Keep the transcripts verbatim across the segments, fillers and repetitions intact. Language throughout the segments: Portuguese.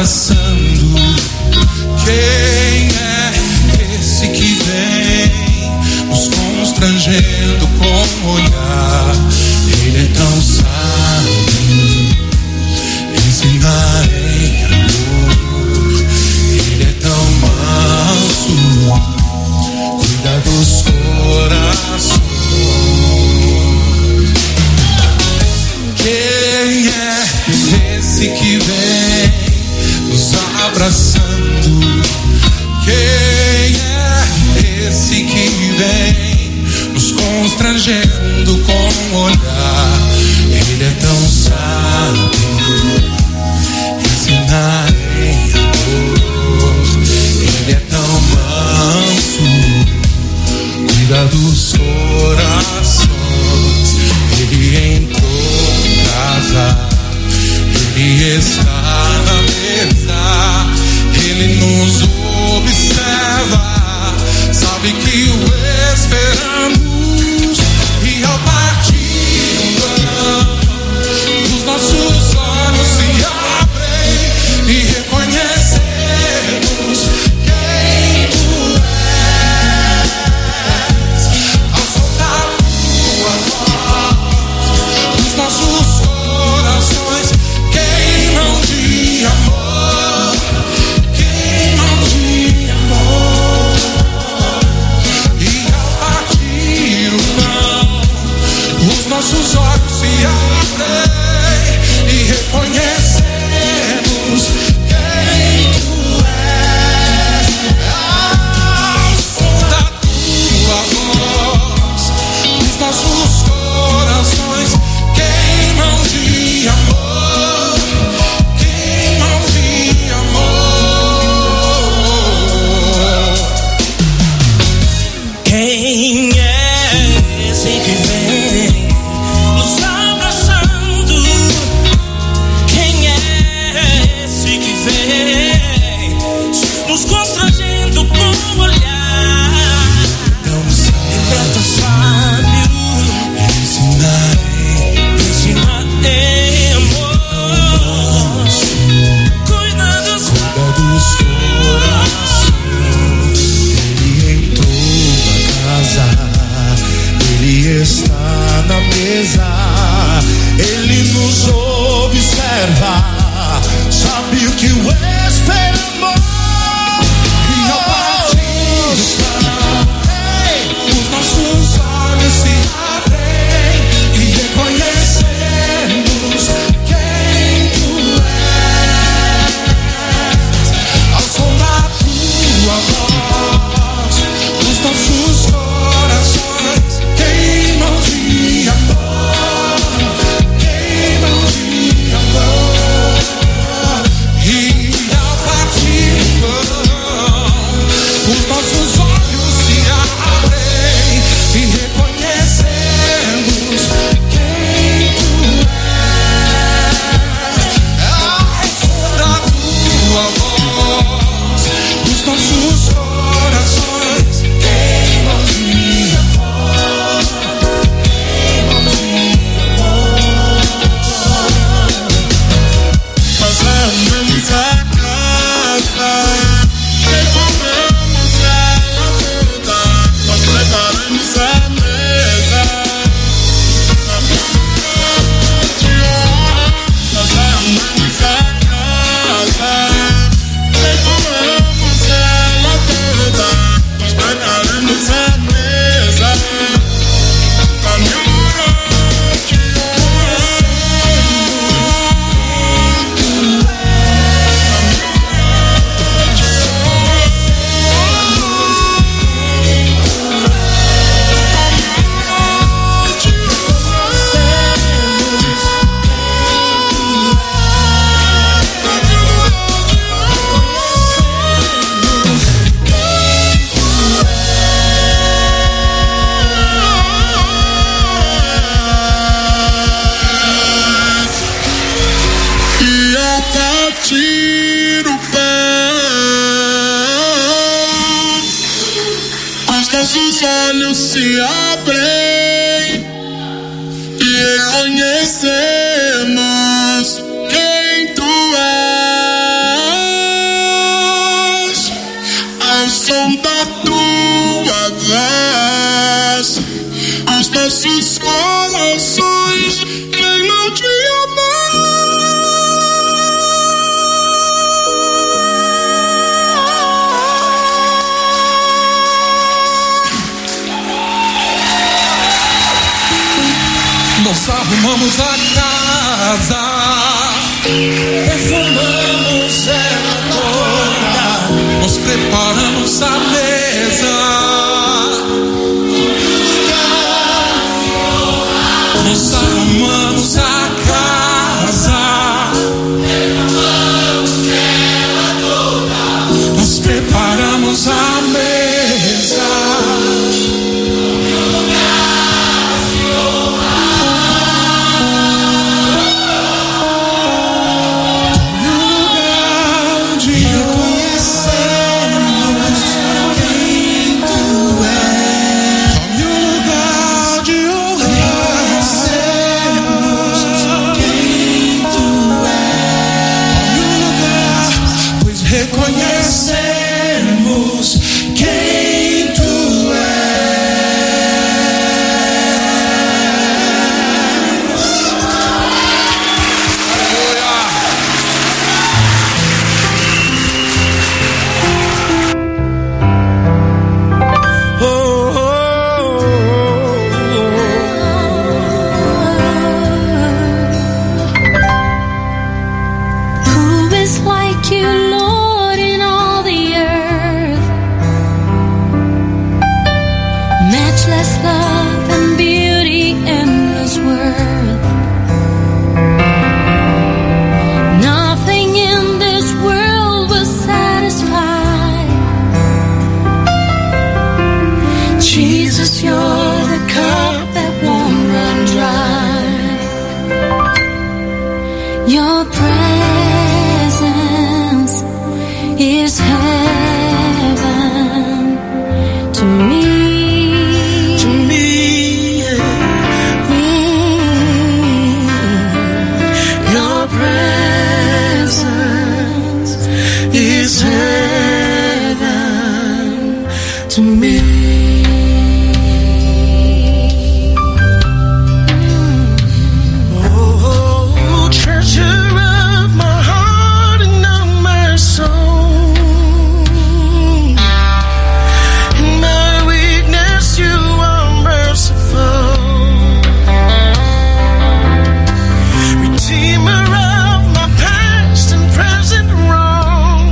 abraçando. Quem é esse que vem nos constrangendo com o olhar? Ele é tão sábio, ensinar em amor. Ele é tão manso, cuida dos corações. Quem é esse que vem nos abraçando? Quem é esse que vem nos constrangendo com o olhar? Ele é tão sábio, ensinar em amor. Ele é tão manso, cuida dos corações. Ele entrou em casa, ele está na mesa, ele nos observa, sabe que o esperamos. E ao partir o pão, os nossos olhos se abrem e reconhecemos quem tu és. Ao soltar tua voz, os nossos corações queimam de amor, queimam de amor. E ao partir o pão, os nossos olhos se abrem e reconhecemos quem tu és. Ao som da tua voz, os nossos corações queimam de amor, queimam de amor. Quem é esse que vem nos abraçando? Quem é esse que vem nos constrangendo com o olhar? Tão Ele é tão sábio, ensinar ensina em amor, cuida dos cuida dos corações. Ele entrou na casa, ele está na mesa, ele nos observa, sabe o que o da tua vez, os nossos corações queimam de Nós arrumamos a casa, perfumamos ela toda, nós preparamos a mesa, nós arrumamos a casa, perfumamos ela toda, nós preparamos a mesa. Reconhecemos quem tu és. Oh, oh, oh. Who is like you, Lord, in all the earth? Matchless love and beauty, endless worth. Nothing in this world will satisfy. Jesus, you're the cup that won't run dry. Your presence is heaven to me. To me, Your presence is heaven to me. oh, treasure of my heart and of my soul. In my weakness, you are merciful. Redeemer of my past and present wrong.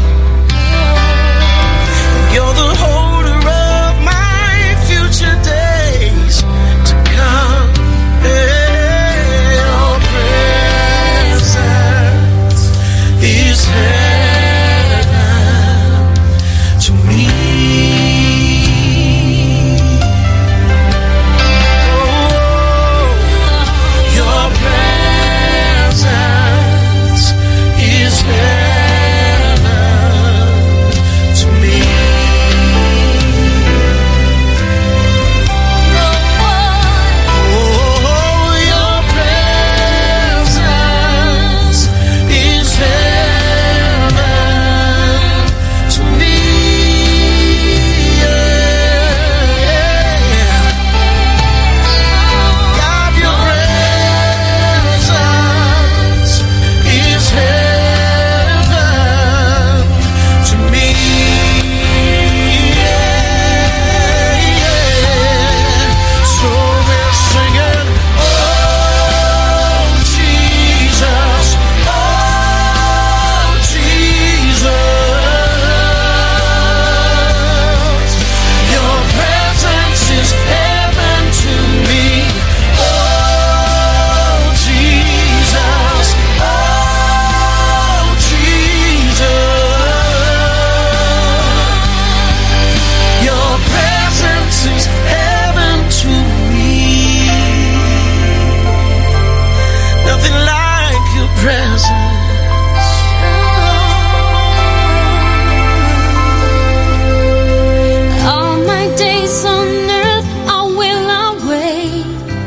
You're the holder of my future days to come. Your presence is heaven to me. Oh, your presence is heaven to me. Oh, your presence is heaven to me. God, your presence is heaven to me. So we're singing, oh Jesus, oh Jesus, your presence is heaven to me. Oh Jesus, oh Jesus, your presence is heaven to me. Nothing like your presence. All my days on earth I will await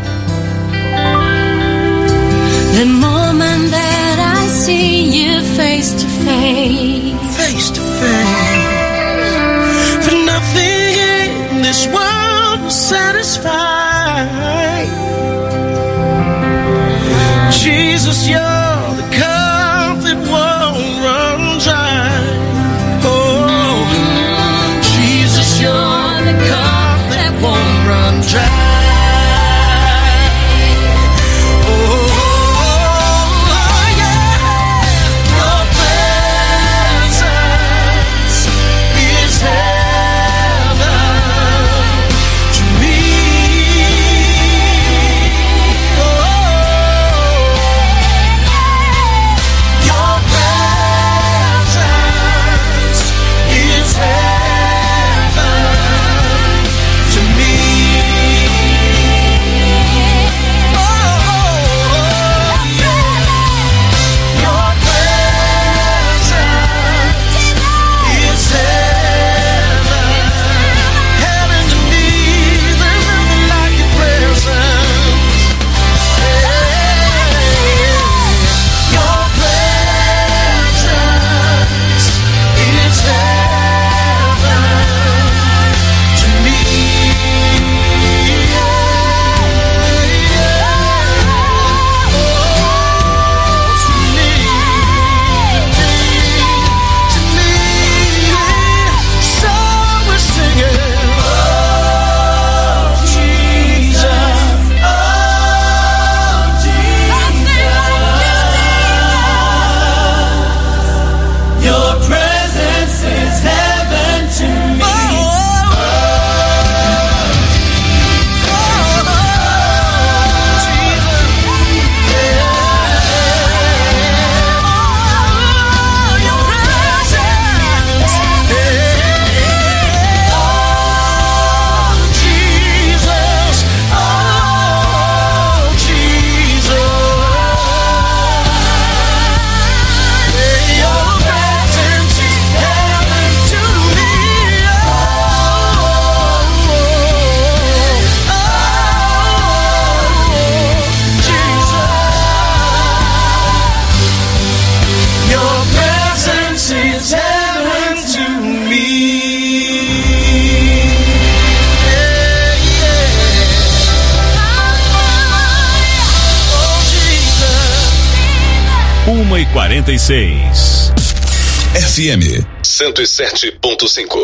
the moment that I see you face to face. Face to face. For this world will satisfy. Jesus, you're the cup that won't run dry. Oh, Jesus, you're the cup that won't run dry. uma e quarenta e seis. F M cento e sete ponto cinco.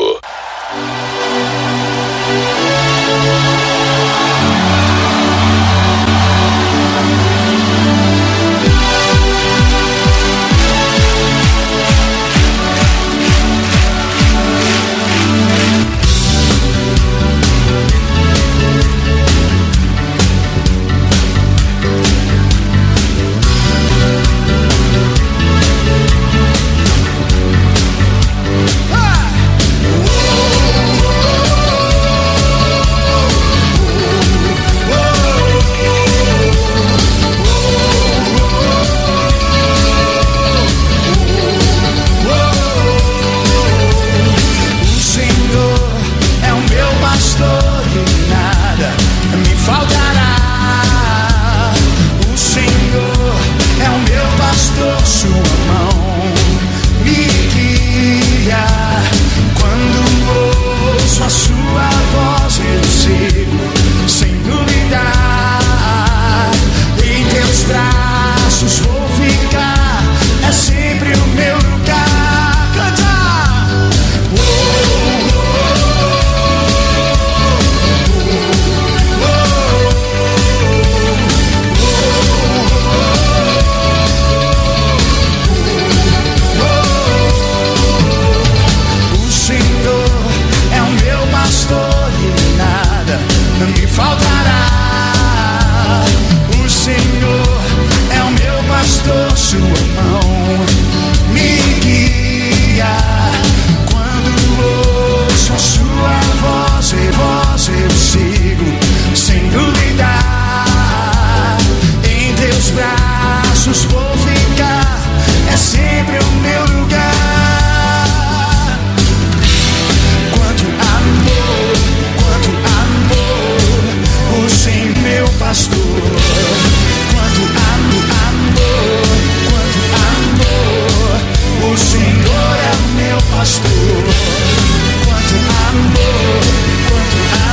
Quanto amor, quanto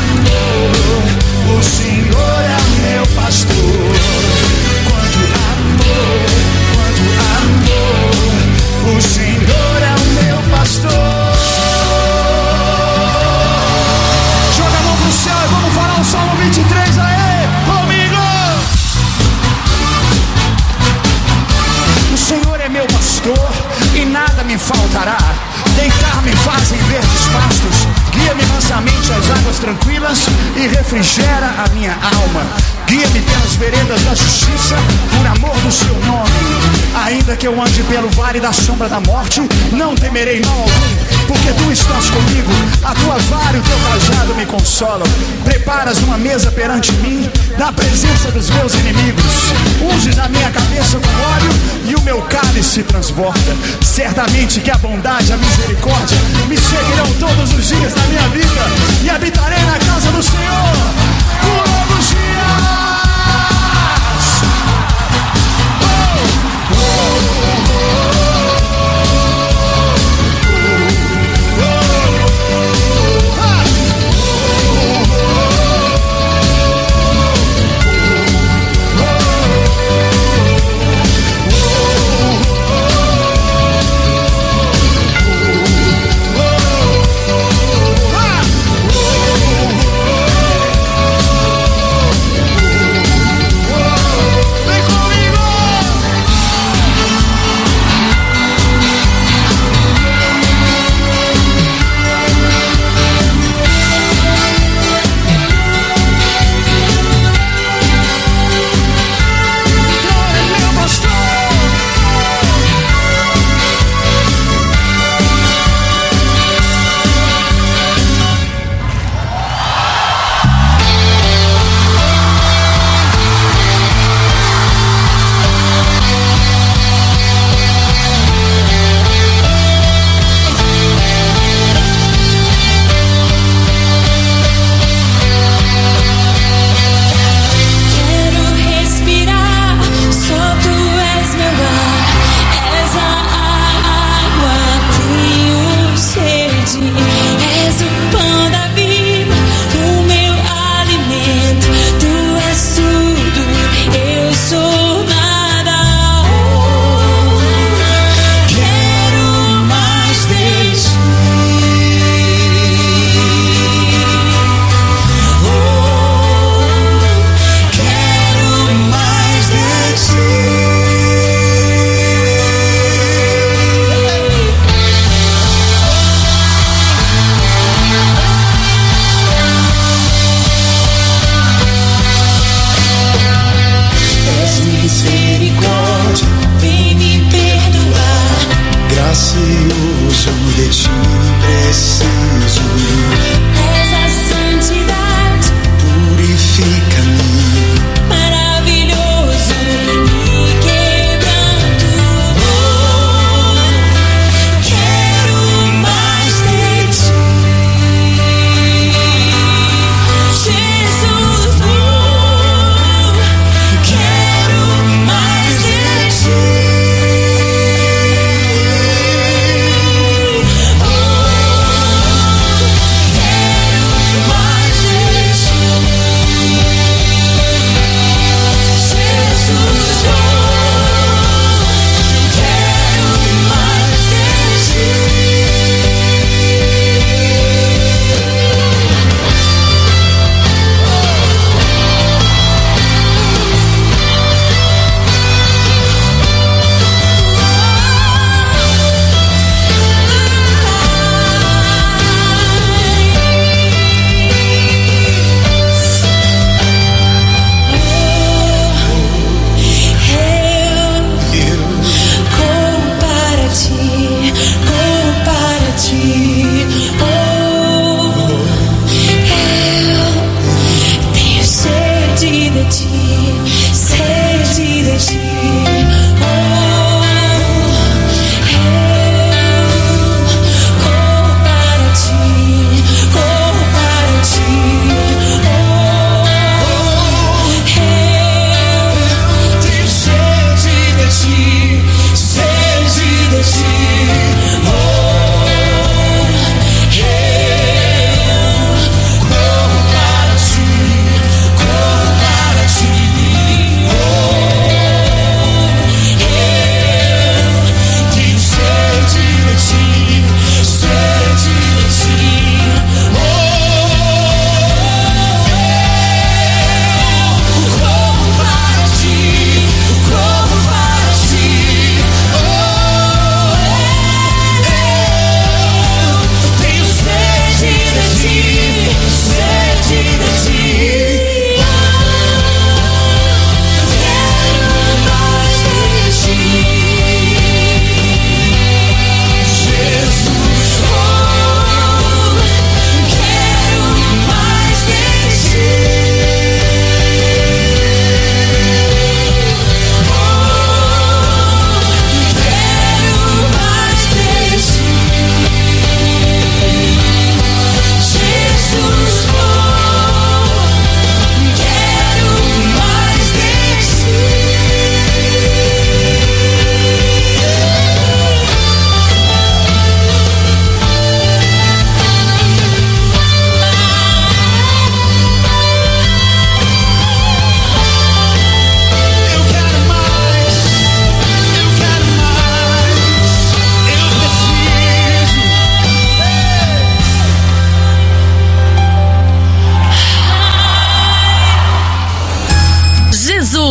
me fazem verdes pastos. Guia-me mansamente às águas tranquilas e refrigera a minha alma. Guia-me pelas veredas da justiça, por amor do seu nome. Ainda que eu ande pelo vale da sombra da morte, não temerei mal algum, porque tu estás comigo. A tua vara e o teu cajado me consolam. Preparas uma mesa perante mim, na presença dos meus inimigos. Unges a minha cabeça com óleo e o meu cálice transborda. Certamente que a bondade e a misericórdia me seguirão todos os dias da minha vida, e habitarei na casa do Senhor por longos dias.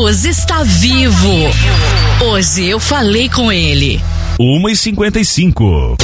Deus está vivo. Hoje eu falei com ele. uma e cinquenta e cinco.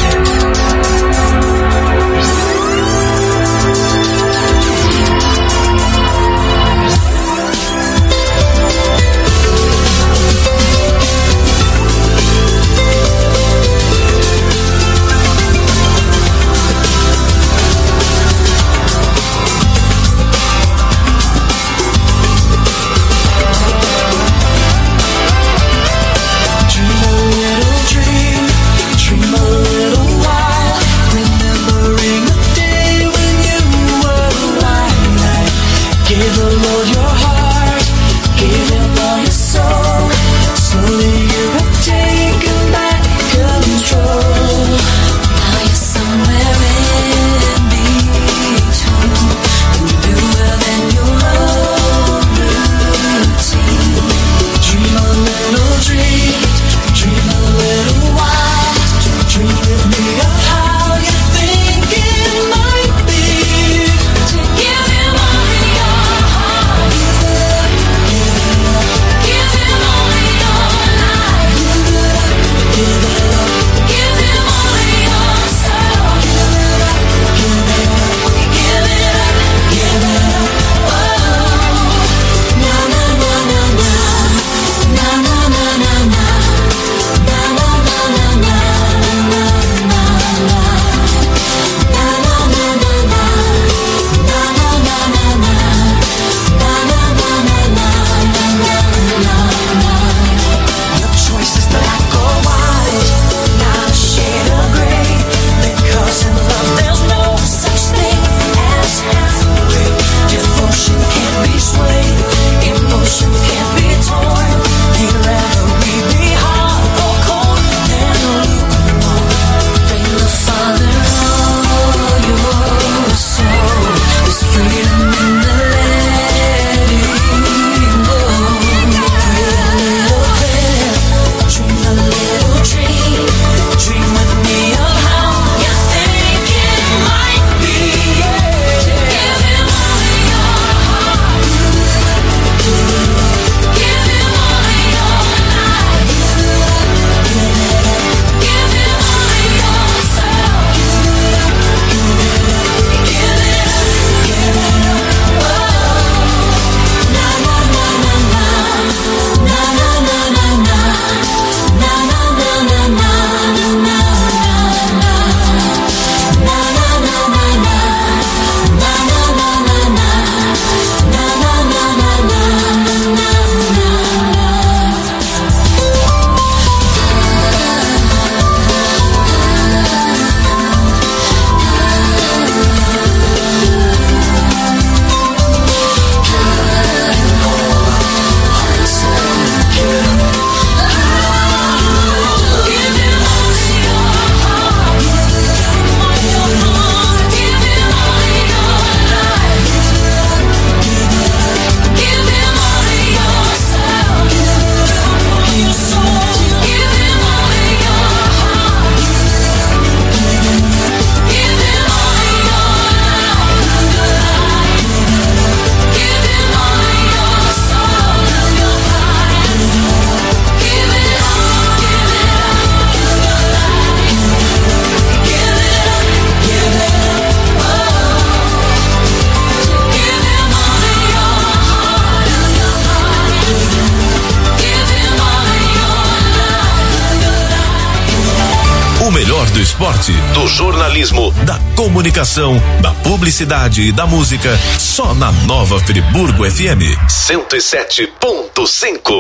Do esporte, do jornalismo, da comunicação, da publicidade e da música, só na Nova Friburgo F M cento e sete ponto cinco.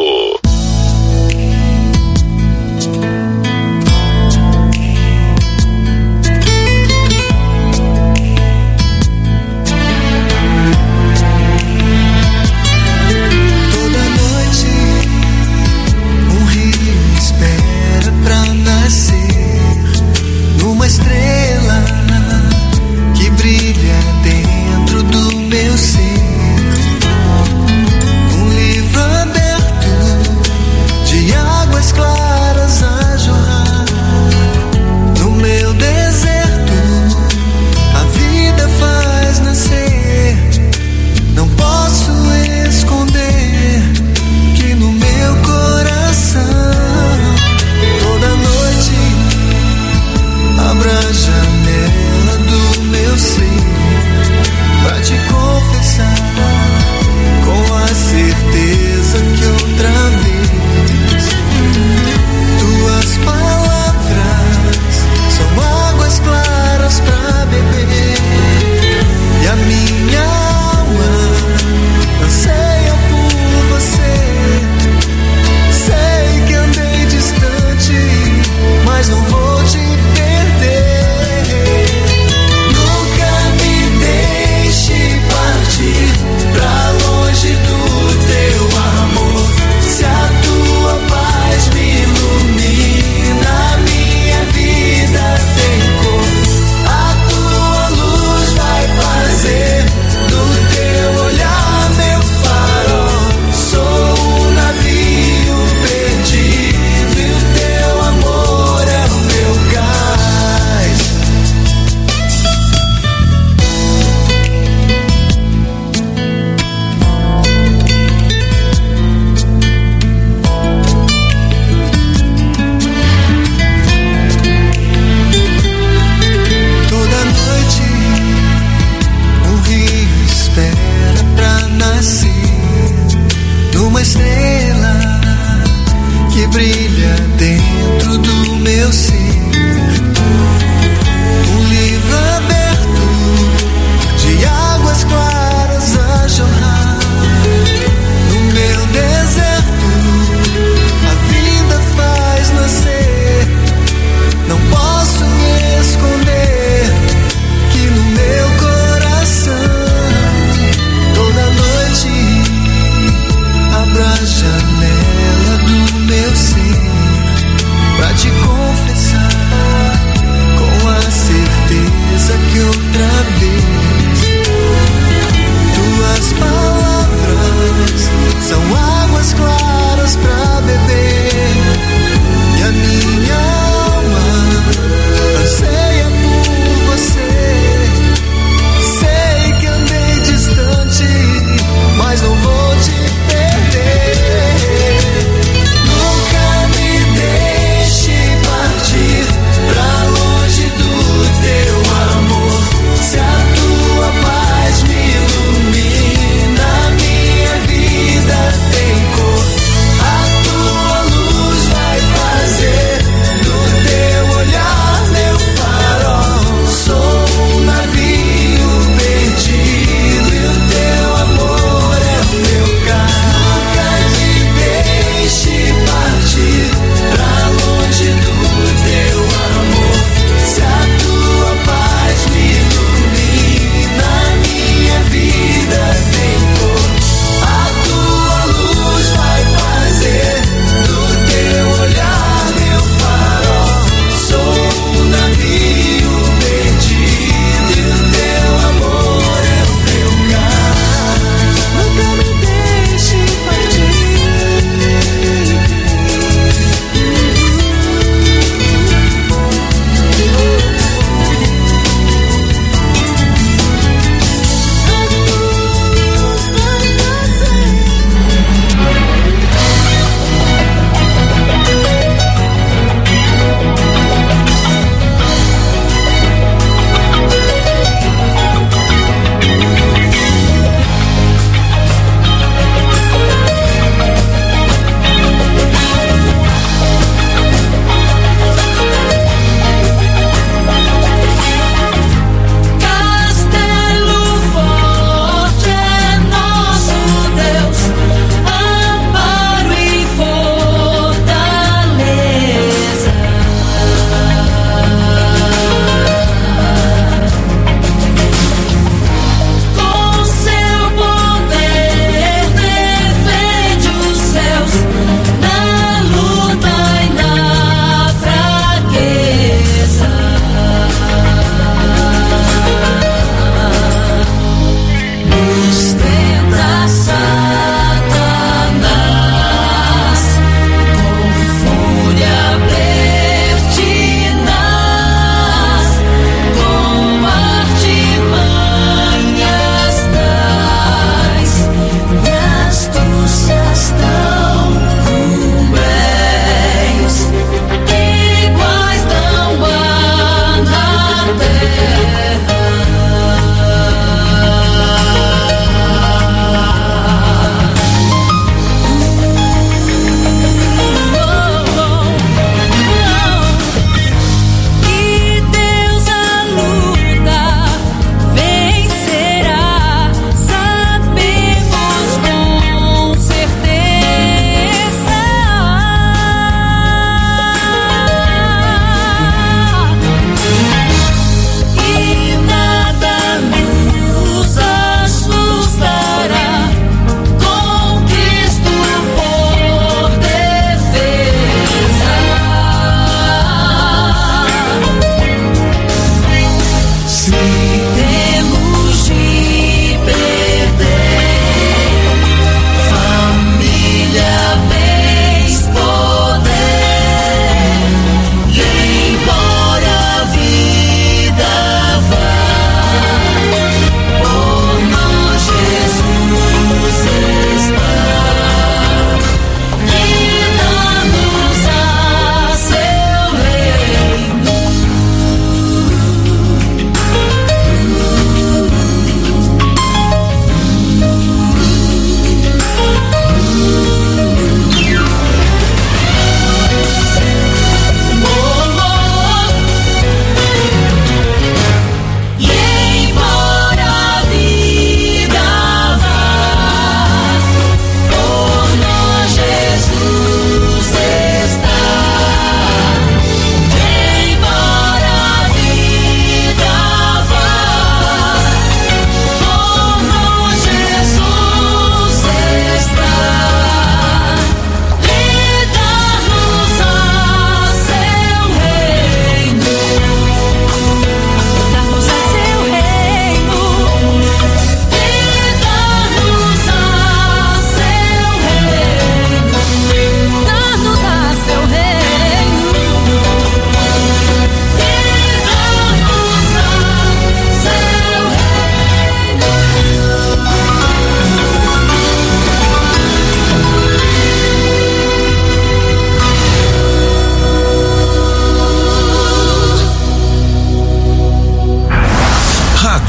Meu ser, um livro aberto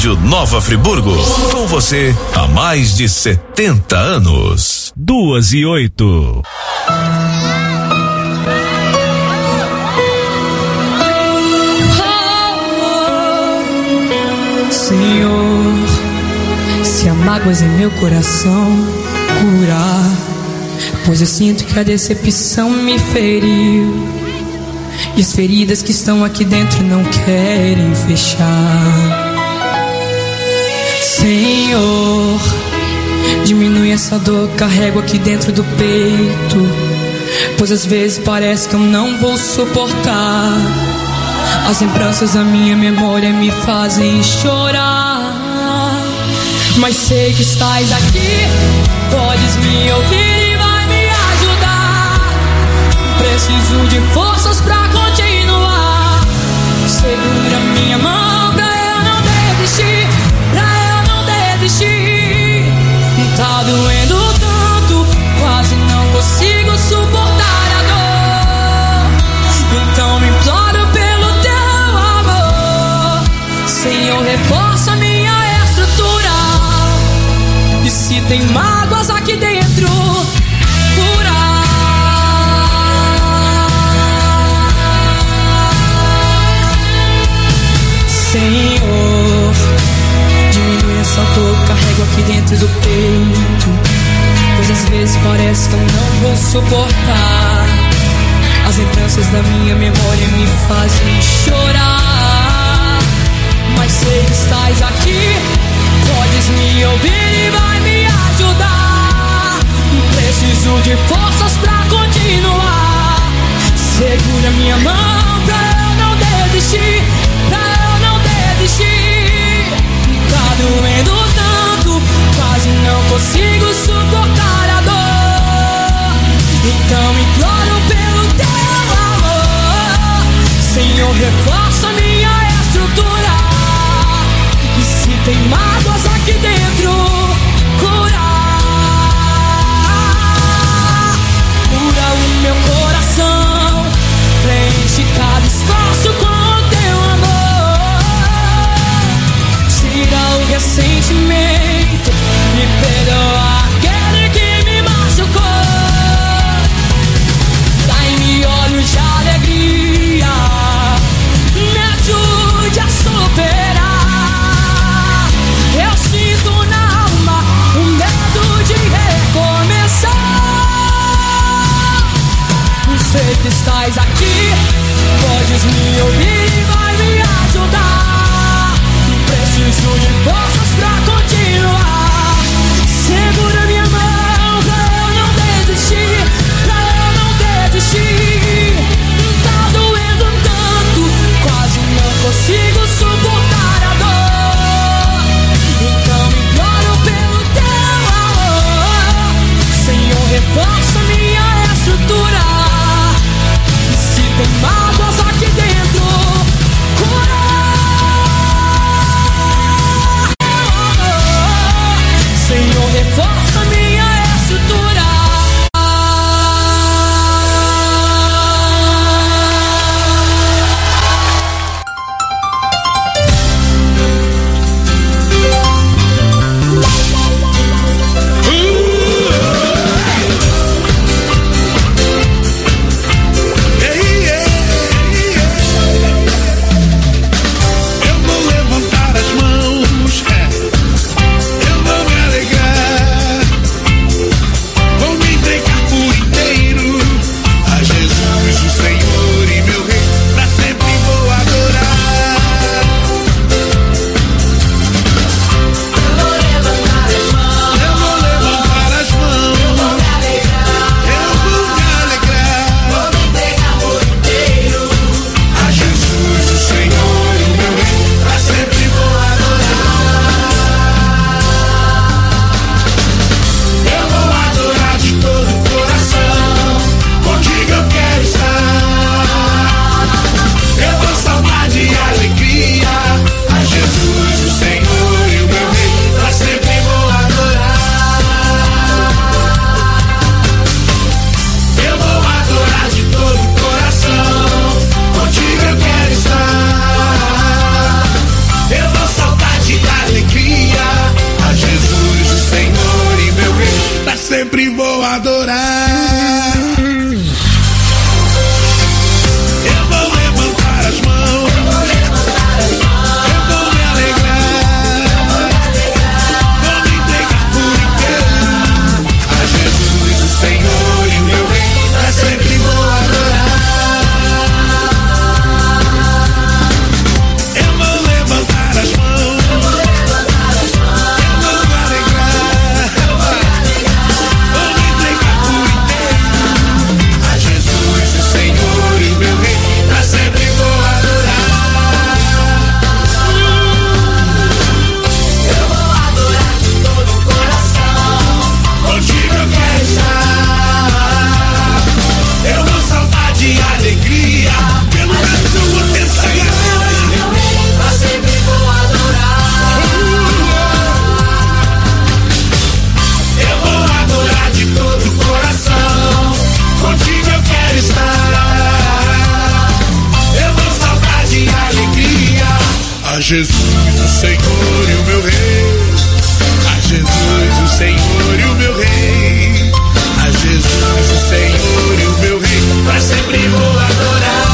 Rádio Nova Friburgo, com você há mais de setenta anos. Duas e oito. Senhor, se há mágoas em meu coração, curar, pois eu sinto que a decepção me feriu e as feridas que estão aqui dentro não querem fechar. Senhor, diminui essa dor que carrego aqui dentro do peito, pois às vezes parece que eu não vou suportar. As lembranças da minha memória me fazem chorar, mas sei que estás aqui, podes me ouvir e vai me ajudar. Preciso de forças pra continuar. Segura minha mão pra eu não desistir, pra eu não desistir. Tá doendo tanto, quase não consigo suportar a dor. Então me imploro pelo teu amor, Senhor, reforça minha estrutura. E se tem mágoas aqui dentro, cura. Senhor, diminui essa dor que carrego aqui dentro do peito, pois às vezes parece que eu não vou suportar. As lembranças da minha memória me fazem chorar, mas sei que estás aqui, podes me ouvir e vai me ajudar. Preciso de forças pra continuar. Segura minha mão pra eu não desistir, pra eu não desistir. Tá doendo tanto, quase não consigo suportar a dor. Então imploro pelo teu amor, Senhor, reforça minha sempre vou adorar. Eu vou levantar as mãos, eu vou levantar as mãos, eu vou me alegrar, vou me entregar por inteiro a Jesus, o Senhor e o meu Rei, pra sempre vou adorar. Eu vou levantar as mãos, eu vou levantar as mãos, eu vou me alegrar, eu vou me alegrar, vou me entregar por inteiro a Jesus, o Senhor e o meu Rei, pra sempre vou adorar. Eu vou adorar de todo o coração, contigo eu quero estar. Eu vou saltar de alegria, pelo menos eu vou ter sagrado. Pra sempre vou adorar. Eu vou adorar de todo o coração, contigo eu quero estar. Eu vou saltar de alegria a Jesus, o Senhor e o meu Rei. A Jesus, o Senhor e o meu Rei. A Jesus, o Senhor e o meu Rei. Pra sempre vou adorar.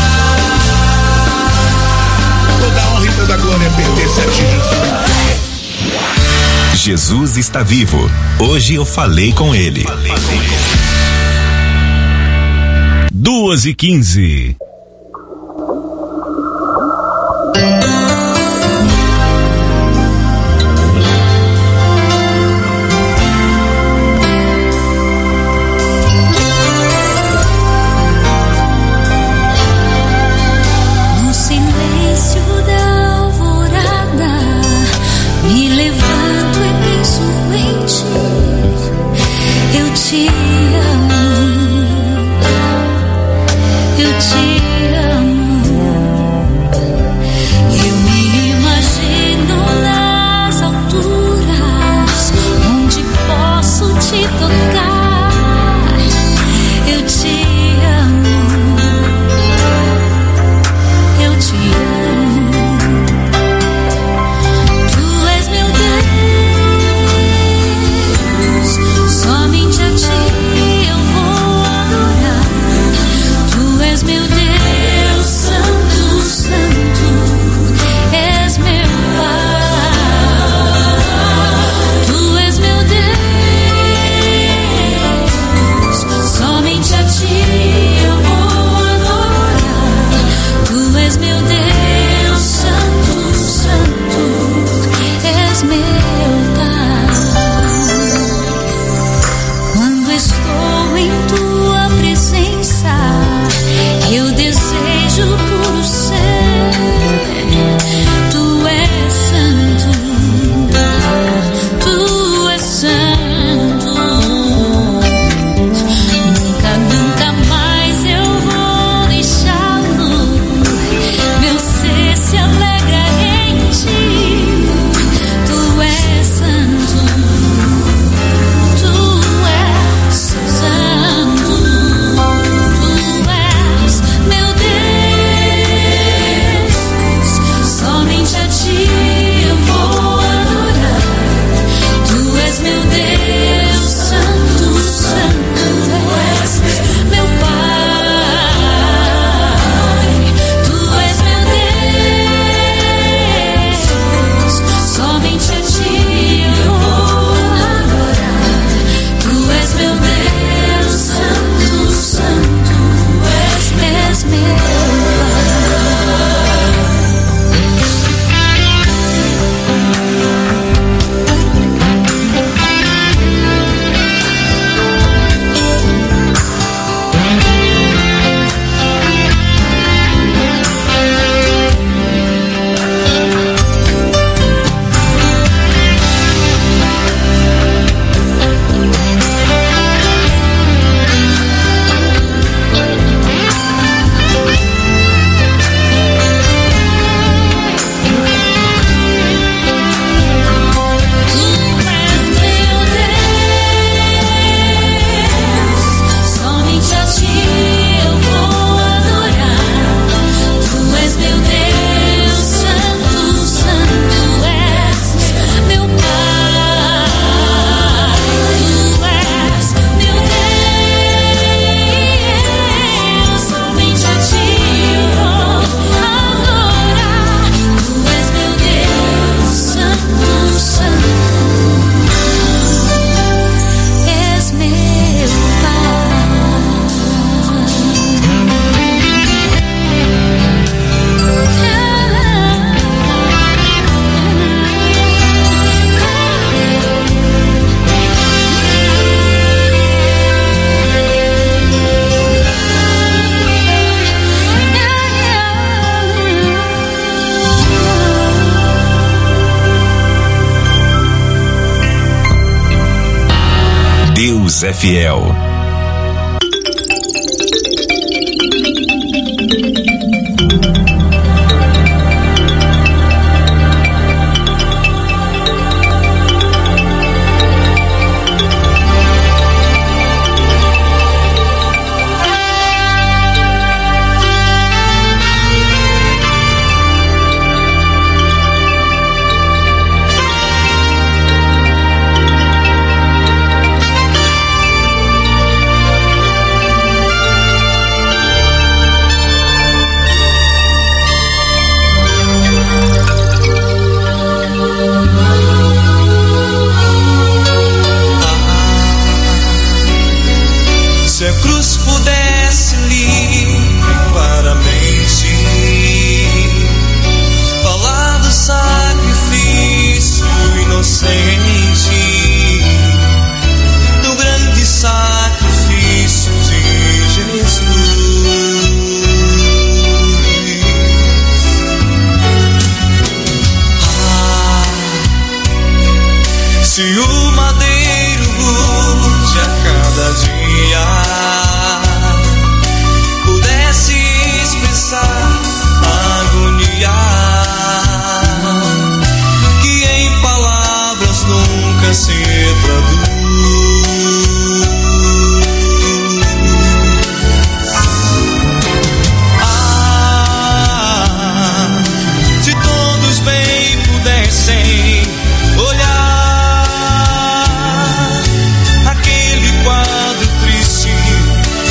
Toda a honra e toda a glória pertence a ti, Jesus. Jesus está vivo. Hoje eu falei com ele. Duas e quinze. No silêncio da alvorada, me levanto e penso em ti. Eu te amo, eu te amo. Eu Deus é fiel. Se a cruz pudesse livre claramente falar do sacrifício inocente, do grande sacrifício de Jesus. Ah, se o madeiro rude a cada dia pudesse expressar a agonia que em palavras nunca se traduz. Ah, se todos bem pudessem olhar aquele quadro triste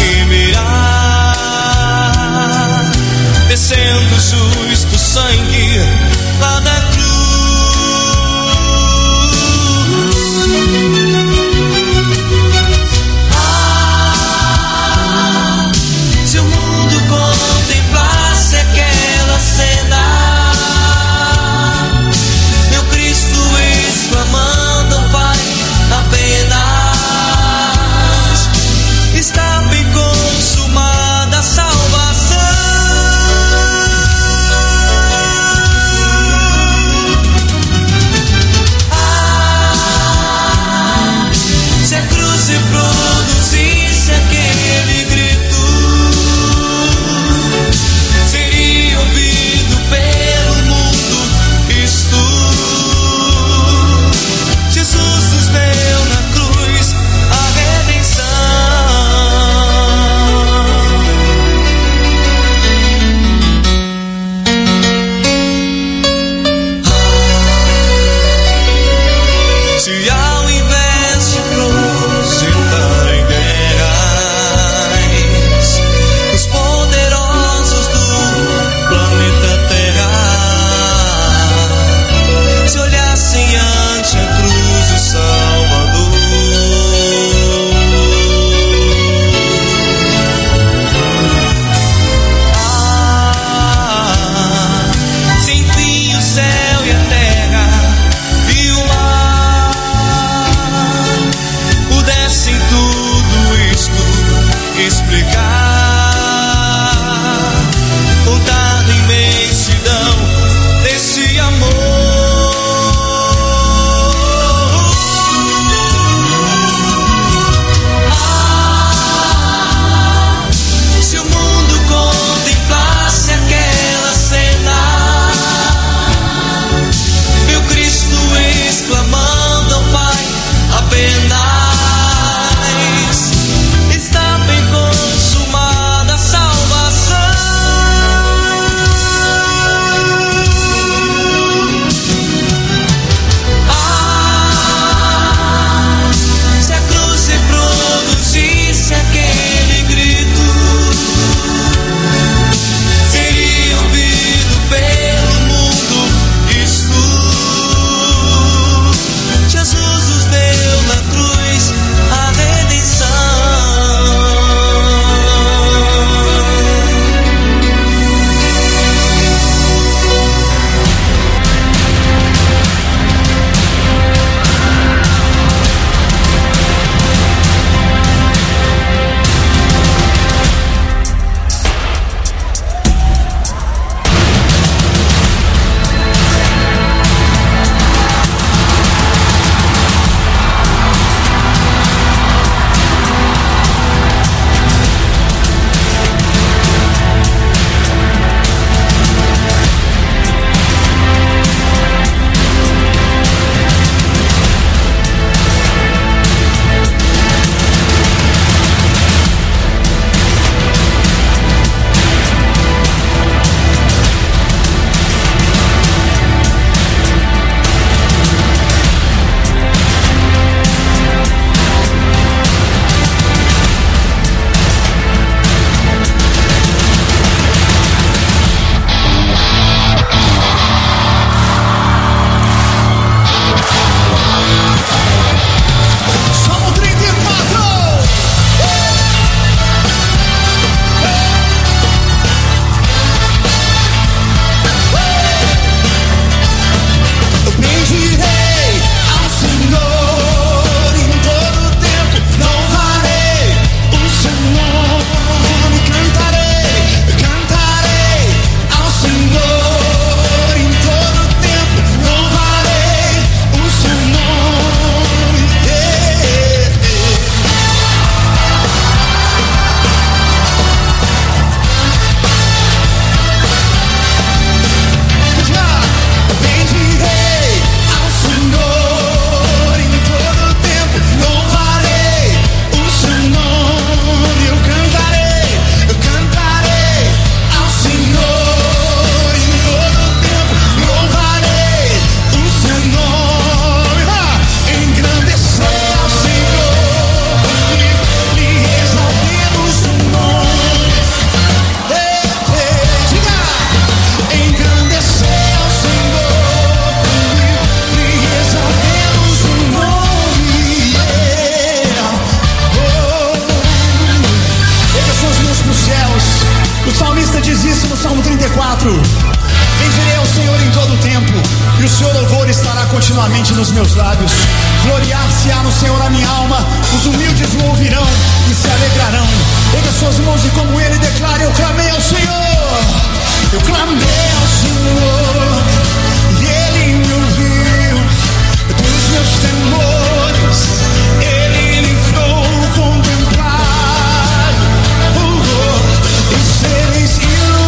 estará continuamente nos meus lábios. Gloriar-se-á no Senhor a minha alma. Os humildes o ouvirão e se alegrarão. Erga suas mãos e como ele declara: eu clamei ao Senhor, eu clamei ao Senhor, e ele me ouviu. Dos meus temores ele livrou. Contemplar oh, oh, e seres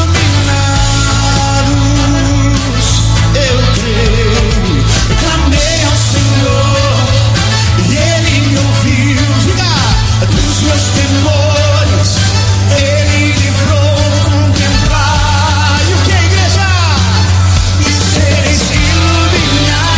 iluminados. Eu creio, eu clamei ao Senhor e ele me ouviu. Diga, dos meus temores ele livrou. Contemplar e o que, igreja? E seres iluminados.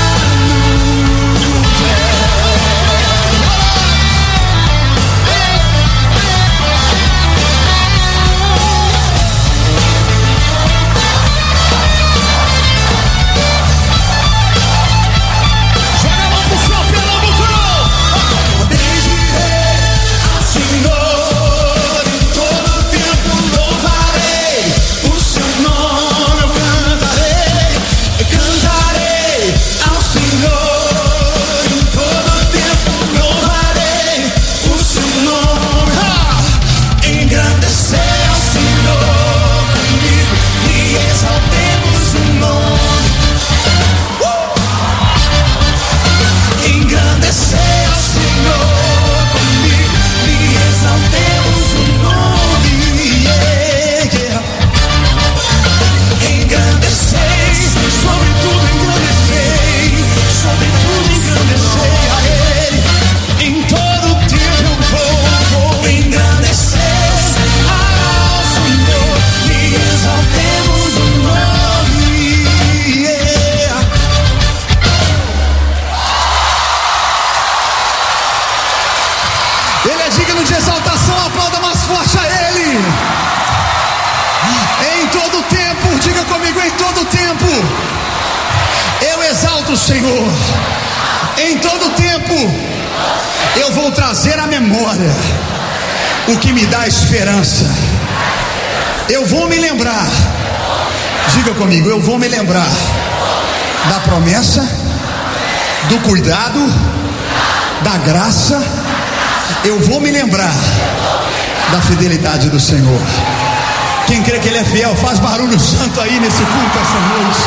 Senhor, em todo tempo eu vou trazer à memória o que me dá esperança. Eu vou me lembrar, diga comigo, eu vou me lembrar da promessa, do cuidado, da graça. Eu vou me lembrar da fidelidade do Senhor. Quem crê que Ele é fiel, faz barulho santo aí nesse culto essa noite.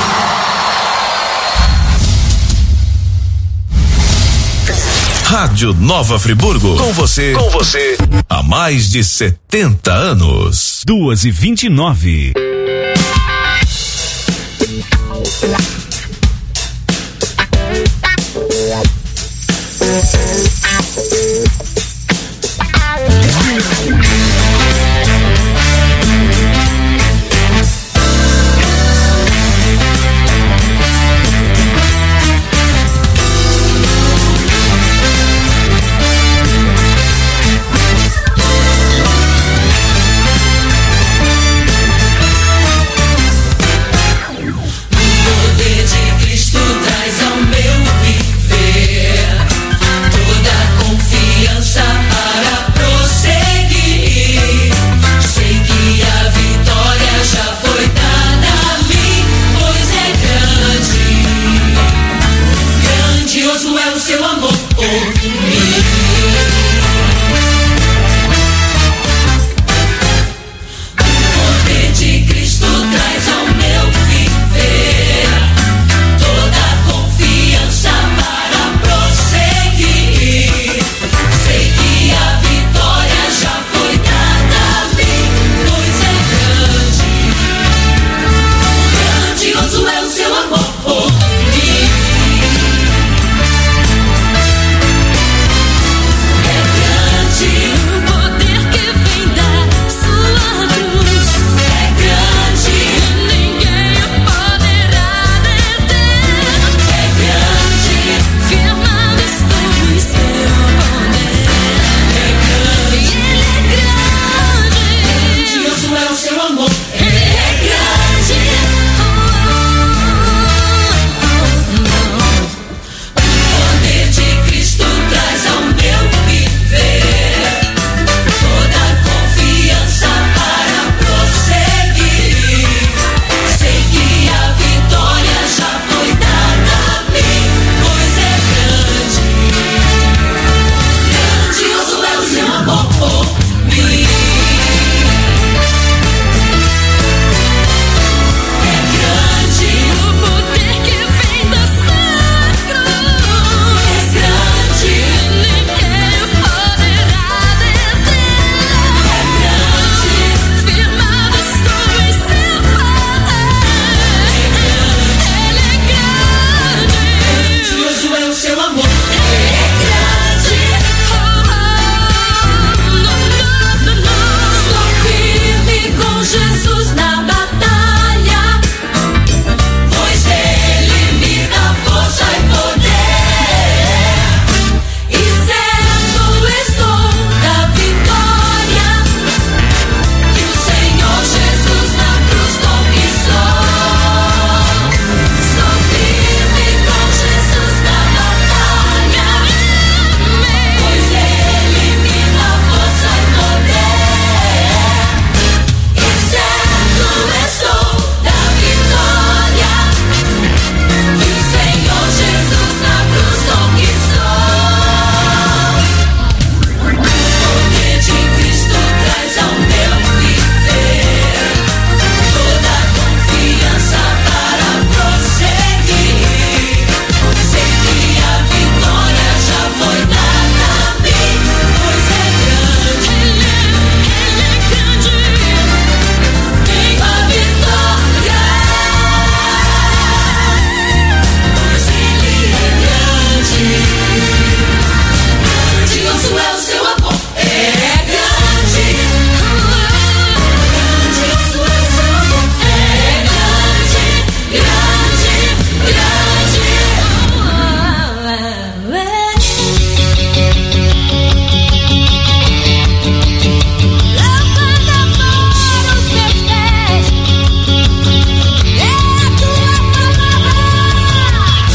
Rádio Nova Friburgo, com você, com você, há mais de setenta anos. Duas e vinte e nove.